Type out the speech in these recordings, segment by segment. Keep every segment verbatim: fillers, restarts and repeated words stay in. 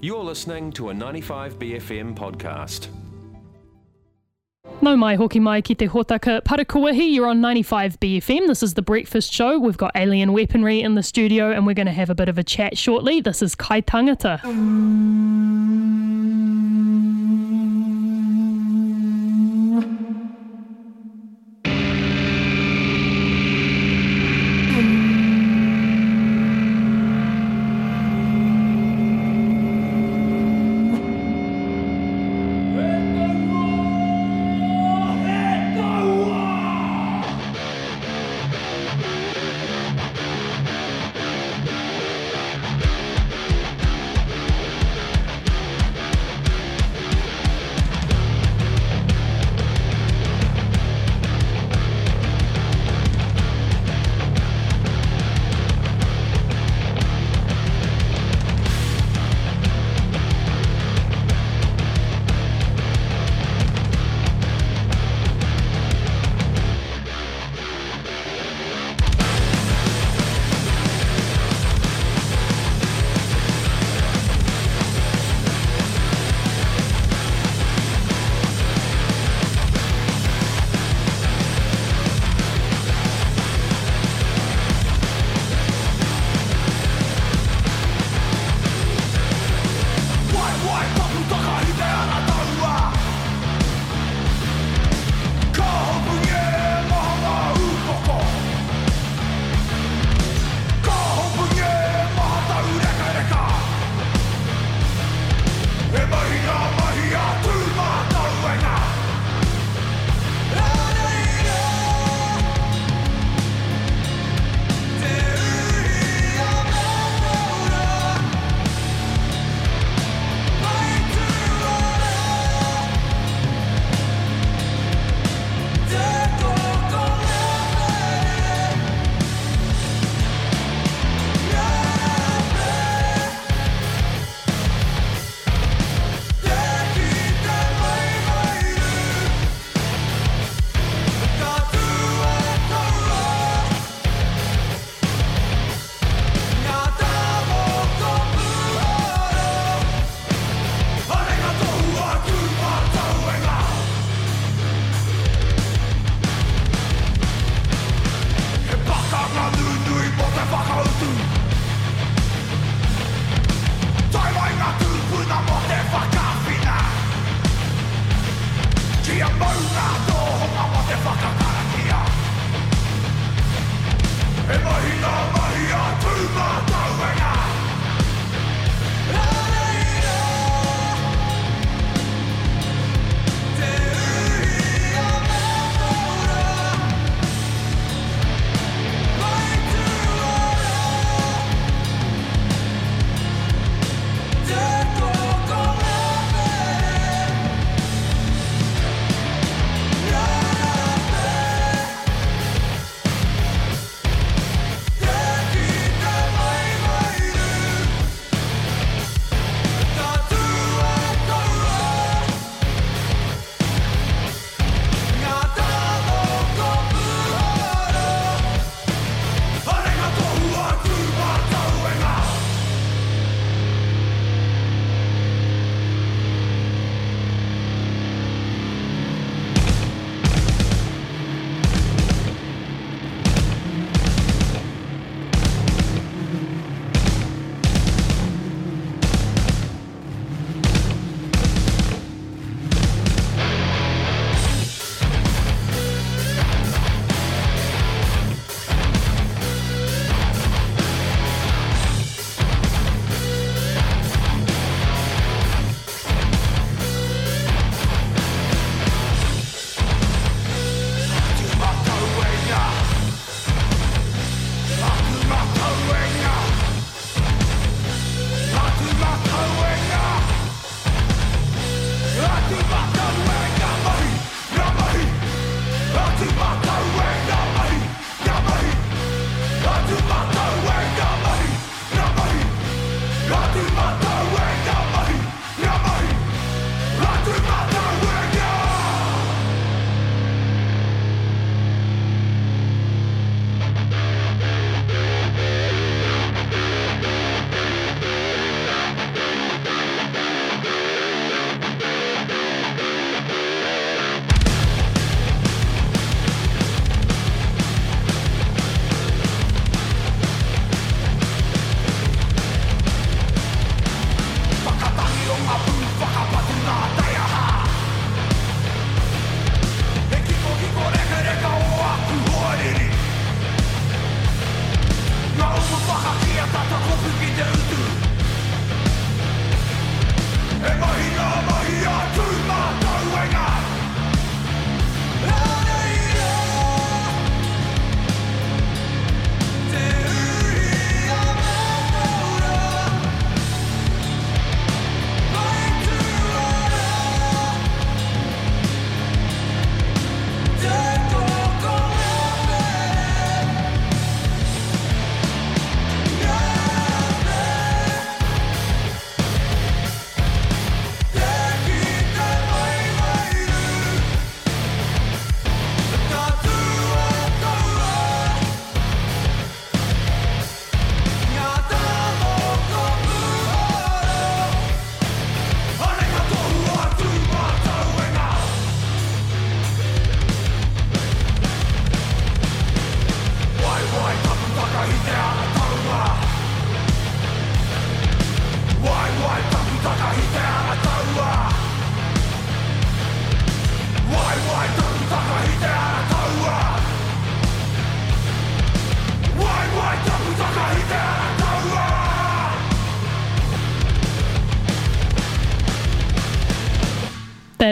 You're listening to a ninety-five B F M podcast. No mai hoki mai ki te hotaka Parakuahi, you're on ninety-five B F M. This is The Breakfast Show. We've got alien weaponry in the studio and we're going to have a bit of a chat shortly. This is Kai Tangata.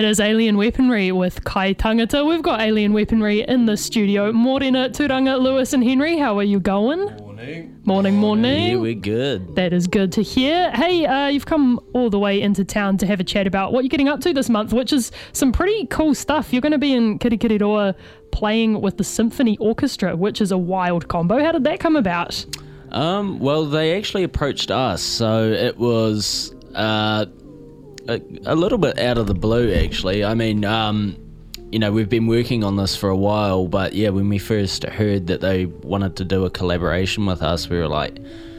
That is Alien Weaponry with Kai Tangata. We've got Alien Weaponry in the studio. Morena, Turanga, Lewis and Henry, how are you going? Morning. Morning, morning. Yeah, we're good. That is good to hear. Hey, uh, you've come all the way into town to have a chat about what you're getting up to this month, which is some pretty cool stuff. You're going to be in Kirikiriroa playing with the Symphony Orchestra, which is a wild combo. How did that come about? Um, well, they actually approached us, so it was uh, a, a little bit out of the blue, actually. I mean, um, you know, we've been working on this for a while, but yeah, when we first heard that they wanted to do a collaboration with us, we were like,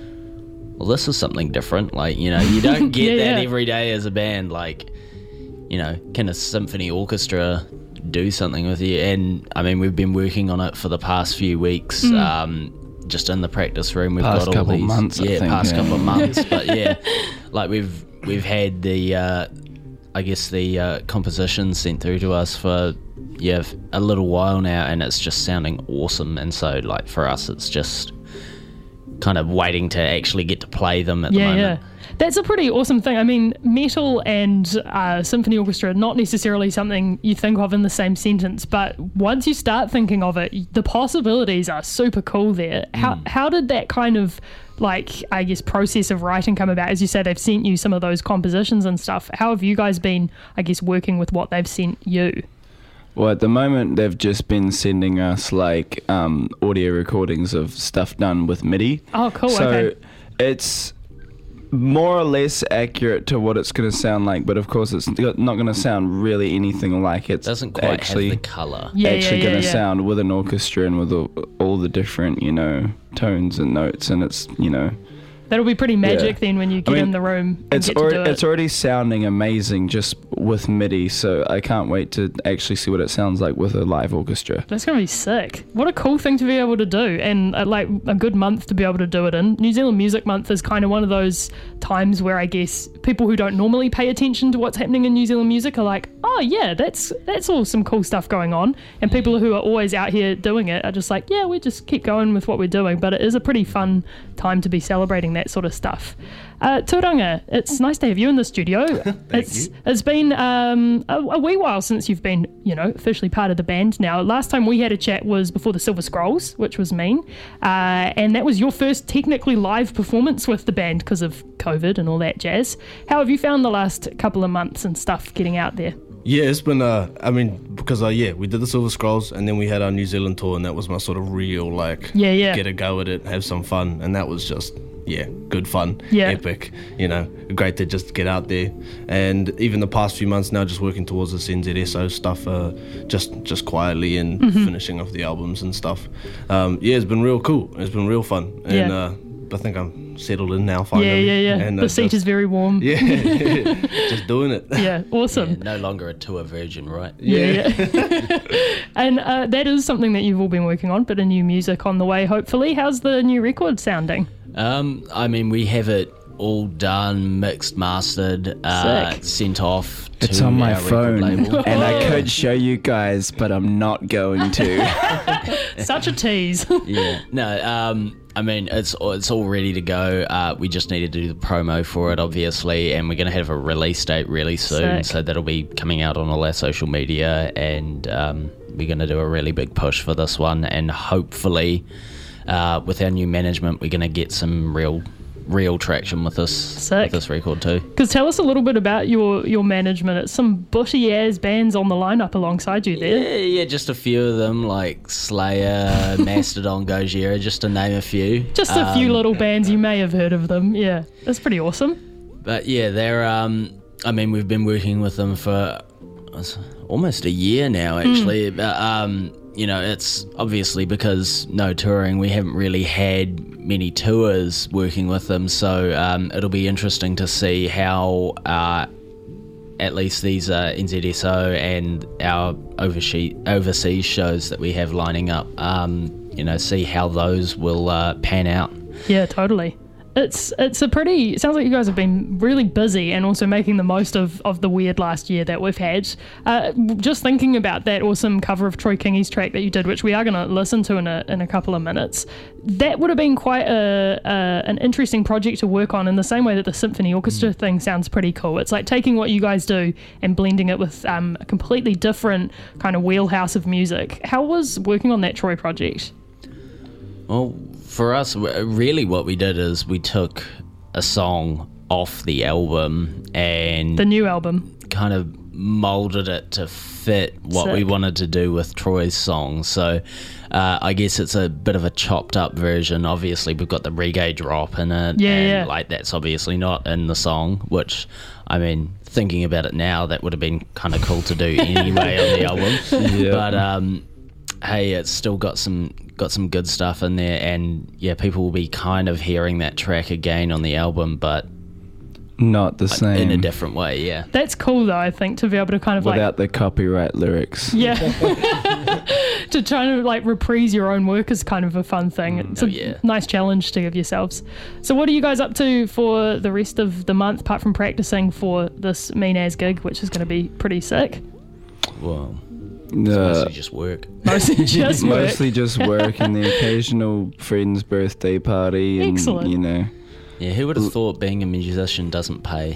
well, this is something different. Like, you know, you don't get yeah, that yeah. every day as a band. Like, you know, can a symphony orchestra do something with you? And I mean, we've been working on it for the past few weeks. Mm. Um, just in the practice room, we've past got all couple these, months, I yeah, think, past yeah. couple of months. But yeah, like we've we've had the, uh, I guess the uh, composition sent through to us for yeah a little while now, and it's just sounding awesome. And so, like for us, it's just kind of waiting to actually get to play them at yeah, the moment. Yeah. That's a pretty awesome thing. I mean, metal and uh, symphony orchestra, not necessarily something you think of in the same sentence, but once you start thinking of it, the possibilities are super cool there. How mm. how did that kind of, like, I guess, process of writing come about? As you said, they've sent you some of those compositions and stuff. How have you guys been, I guess, working with what they've sent you? Well, at the moment, they've just been sending us, like, um, audio recordings of stuff done with MIDI. Oh, cool, so okay. it's more or less accurate to what it's going to sound like, but of course it's not going to sound really anything like it doesn't quite actually have the colour. Yeah, actually yeah, going yeah, to yeah. sound with an orchestra and with all, all the different, you know, tones and notes, and it's, you know, That'll be pretty magic Yeah. then when you get I mean, in the room and it's get to already, do it. it's already sounding amazing just with MIDI, so I can't wait to actually see what it sounds like with a live orchestra. That's going to be sick. What a cool thing to be able to do, and uh, like a good month to be able to do it in. New Zealand Music Month is kind of one of those times where I guess people who don't normally pay attention to what's happening in New Zealand music are like, oh yeah, that's that's all some cool stuff going on. And people who are always out here doing it are just like, yeah, we just keep going with what we're doing. But it is a pretty fun time to be celebrating that sort of stuff. Uh, Turanga, it's nice to have you in the studio. it's you. It's been um, a, a wee while since you've been, you know, officially part of the band now. Last time we had a chat was before the Silver Scrolls, which was mean. Uh, and that was your first technically live performance with the band because of COVID and all that jazz. How have you found the last couple of months and stuff getting out there? Yeah, it's been, uh, I mean, because, uh, yeah, we did the Silver Scrolls and then we had our New Zealand tour, and that was my sort of real, like, Yeah, yeah. get a go at it, have some fun, and that was just, yeah, good fun, Yeah. epic, you know, great to just get out there. And even the past few months now, just working towards this N Z S O stuff, uh, just just quietly and Mm-hmm. finishing off the albums and stuff. Um, yeah, it's been real cool. It's been real fun. And Yeah. uh, I think I'm settled in now Yeah, finally. yeah, yeah. And, the uh, seat just, is very warm. Yeah, just doing it. Yeah, awesome. Yeah, no longer a tour virgin, right? Yeah, yeah. And uh, that is something that you've all been working on, but a new music on the way, hopefully. How's the new record sounding? Um, I mean, we have it all done, mixed, mastered, uh, Sick. sent off to It's on my our record phone, label. and I could show you guys, but I'm not going to. Such a tease. Yeah, no, um, I mean, it's it's all ready to go. Uh, we just need to do the promo for it, obviously, and we're going to have a release date really soon, Sick. so that'll be coming out on all our social media, and um, we're going to do a really big push for this one, and hopefully, uh, with our new management, we're going to get some real real traction with this Sick. with this record too. Because tell us a little bit about your, your management. It's some bushy-ass bands on the lineup alongside you there. Yeah, yeah, just a few of them, like Slayer, Mastodon, Gojira, just to name a few. Just a few Um, little bands, you may have heard of them. Yeah, that's pretty awesome. But yeah, they're, um, I mean, we've been working with them for almost a year now, actually. Mm. But, um, you know, it's obviously because no touring, we haven't really had many tours working with them. So um, it'll be interesting to see how uh, at least these uh, N Z S O and our overseas, overseas shows that we have lining up, um, you know, see how those will uh, pan out. Yeah, totally. it's it's a pretty. It sounds like you guys have been really busy and also making the most of, of the weird last year that we've had. Uh, just thinking about that awesome cover of Troy Kingi's track that you did, which we are going to listen to in a in a couple of minutes. That would have been quite a, a an interesting project to work on. In the same way that the symphony orchestra mm. thing sounds pretty cool. It's like taking what you guys do and blending it with um, a completely different kind of wheelhouse of music. How was working on that Troy project? Well, for us, really what we did is we took a song off the album and the new album kind of molded it to fit what Sick. we wanted to do with Troy's song. So uh, I guess it's a bit of a chopped up version. Obviously we've got the reggae drop in it, yeah, and yeah. like that's obviously not in the song, which I mean, thinking about it now, that would have been kind of cool to do anyway on the album. Yeah. But um hey, it's still got some got some good stuff in there, and yeah, people will be kind of hearing that track again on the album, but not the same. in a different way. Yeah, That's cool though, I think, to be able to kind of Without like the copyright lyrics. yeah to try to like reprise your own work is kind of a fun thing. It's a Oh, yeah. nice challenge to give yourselves. So what are you guys up to for the rest of the month, apart from practicing for this Mean As gig, which is going to be pretty sick? well, it's Uh, mostly just work. Mostly just work. mostly just work and the occasional friend's birthday party, and Excellent. you know. Yeah, who would have thought being a musician doesn't pay?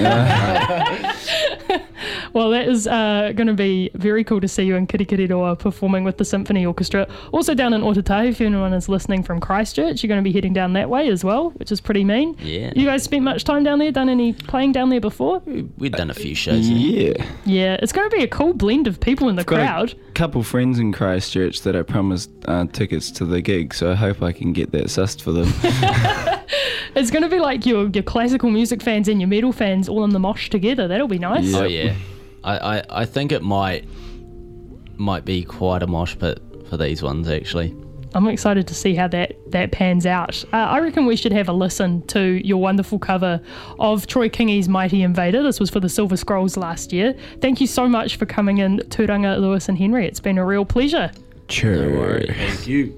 Well, that is uh, going to be very cool to see you in Kirikiriroa performing with the Symphony Orchestra. Also down in Otatai, if anyone is listening from Christchurch, you're going to be heading down that way as well, which is pretty mean. Yeah. You guys spent much time down there? Done any playing down there before? We've done a few shows. Yeah. Yeah. Yeah, it's going to be a cool blend of people in the Got crowd. a couple friends in Christchurch that I promised uh, tickets to the gig, so I hope I can get that sussed for them. It's going to be like your, your classical music fans and your metal fans all in the mosh together. That'll be nice. Yeah. Oh yeah, I, I, I think it might might be quite a mosh pit for these ones actually. I'm excited to see how that, that pans out. Uh, I reckon we should have a listen to your wonderful cover of Troy Kingi's Mighty Invader. This was for the Silver Scrolls last year. Thank you so much for coming in, Turanga, Lewis and Henry. It's been a real pleasure. Sure. Thank you.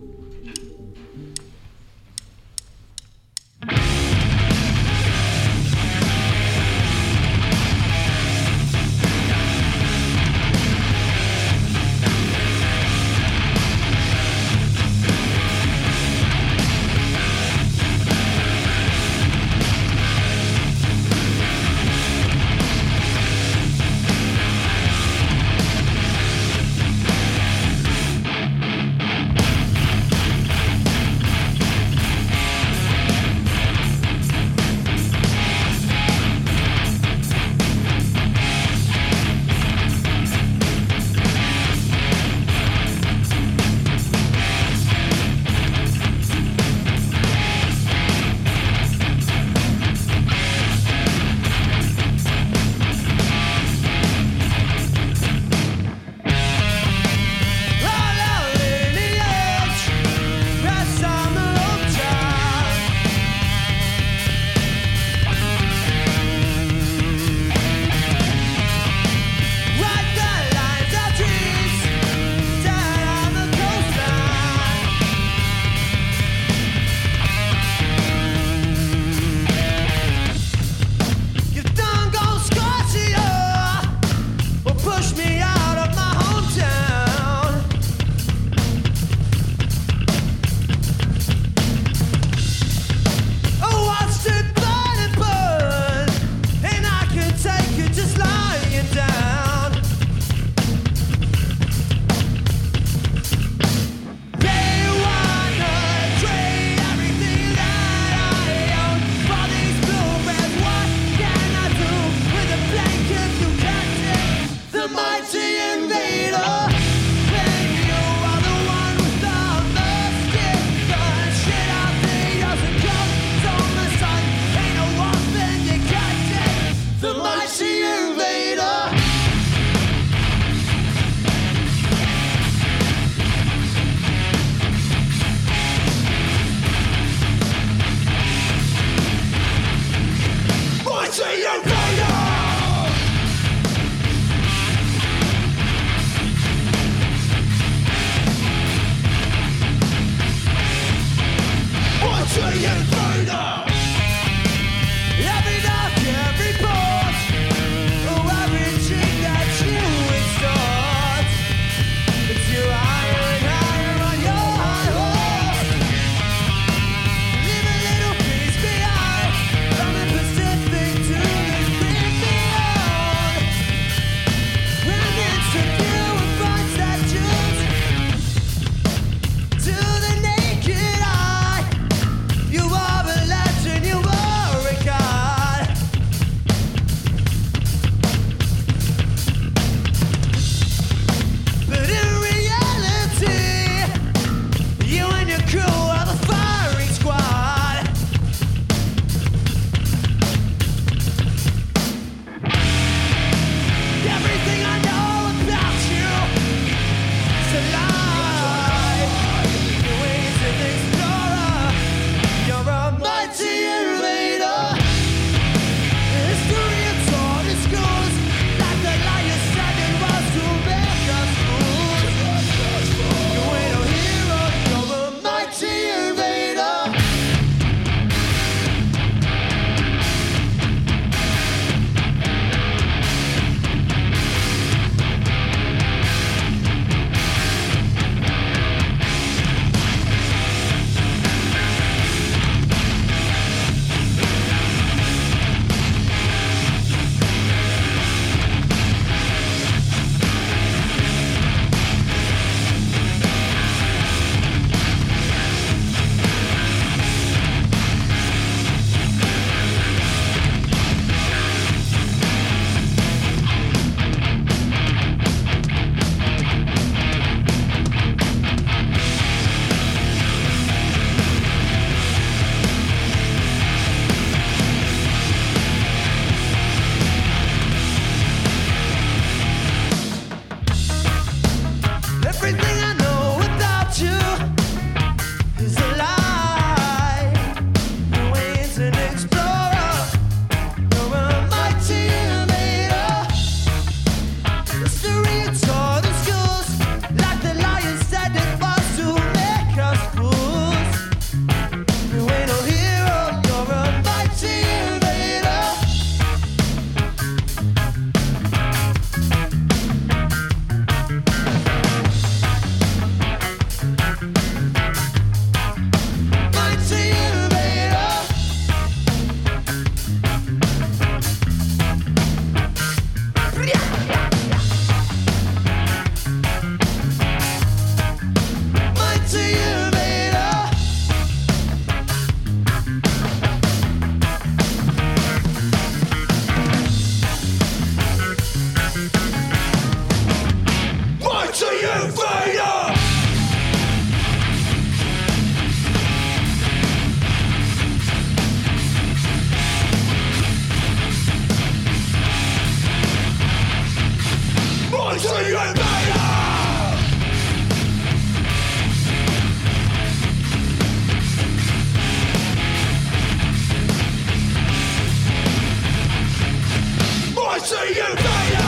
see you later!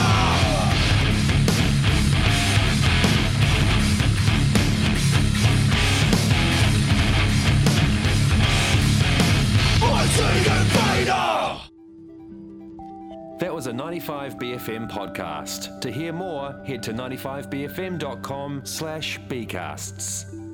I see you later! That was a ninety-five B F M podcast. To hear more, head to ninety-five b f m dot com slash bcasts.